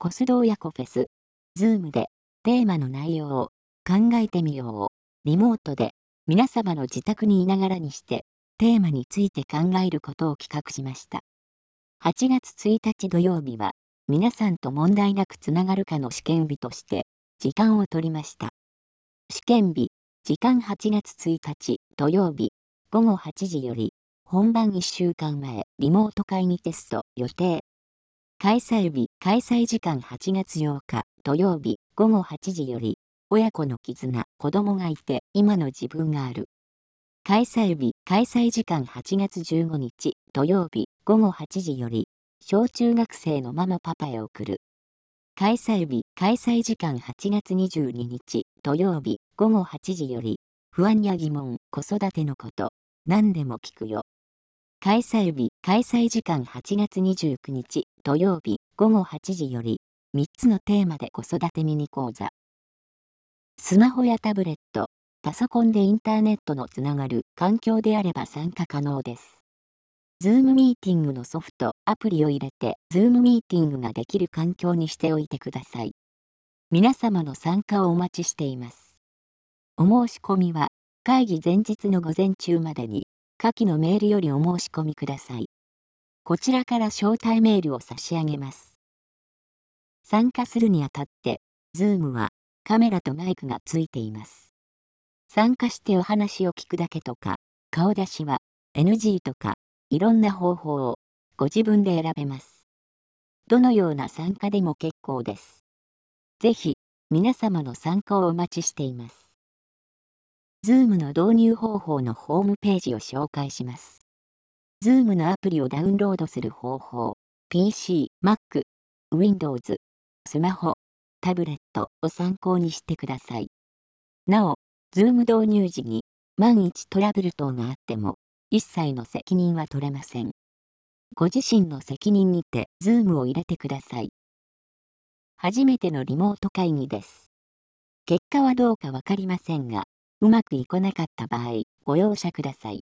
コスド親子フェス。ズームでテーマの内容を考えてみよう。リモートで皆様の自宅にいながらにしてテーマについて考えることを企画しました。8月1日土曜日は皆さんと問題なくつながるかの試験日として時間を取りました。試験日、時間8月1日土曜日午後8時より本番1週間前リモート会議テスト予定。開催日、開催時間8月8日土曜日午後8時より親子の絆、子供がいて今の自分がある。開催日、開催時間8月15日土曜日午後8時より小中学生のママパパへ送る。開催日、開催時間8月22日土曜日午後8時より不安や疑問、子育てのこと、何でも聞くよ。開催日、開催時間8月29日土曜日午後8時より3つのテーマで子育てミニ講座。スマホやタブレット、パソコンでインターネットのつながる環境であれば参加可能です。Zoom ミーティングのソフト、アプリを入れて Zoom ミーティングができる環境にしておいてください。皆様の参加をお待ちしています。お申し込みは会議前日の午前中までに下記のメールよりお申し込みください。こちらから招待メールを差し上げます。参加するにあたって、Zoom はカメラとマイクがついています。参加してお話を聞くだけとか、顔出しは NG とか、いろんな方法をご自分で選べます。どのような参加でも結構です。ぜひ、皆様の参加をお待ちしています。Zoom の導入方法のホームページを紹介します。Zoom のアプリをダウンロードする方法、PC、Mac、Windows、スマホ、タブレットを参考にしてください。なお、Zoom 導入時に万一トラブル等があっても、一切の責任は取れません。ご自身の責任にて Zoom を入れてください。初めてのリモート会議です。結果はどうかわかりませんが、うまくいかなかった場合、ご容赦ください。